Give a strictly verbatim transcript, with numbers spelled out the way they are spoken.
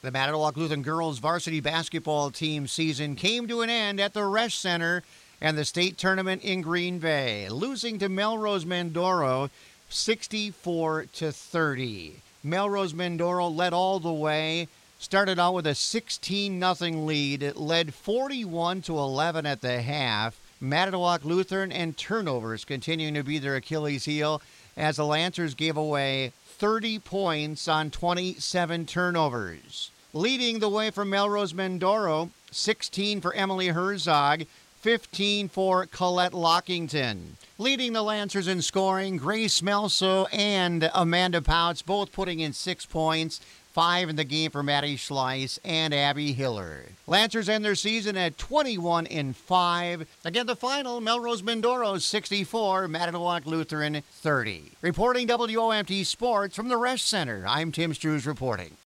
The Manitowoc Lutheran girls varsity basketball team season came to an end at the Resch Center and the state tournament in Green Bay, losing to Melrose Mindoro sixty-four to thirty. Melrose Mindoro led all the way, started out with a sixteen nothing lead. It led forty-one to eleven at the half. Manitowoc Lutheran and turnovers continuing to be their Achilles heel as the Lancers gave away thirty points on twenty-seven turnovers. Leading the way for Melrose Mindoro, sixteen for Emily Herzog, fifteen for Colette Lockington. Leading the Lancers in scoring, Grace Melso and Amanda Pouts, both putting in six points. Five in the game for Maddie Schleiss and Abby Hiller. Lancers end their season at twenty-one and five. Again, the final, Melrose Mindoro sixty-four, Manitowoc Lutheran thirty. Reporting W O M T Sports from the Resch Center, I'm Tim Strews reporting.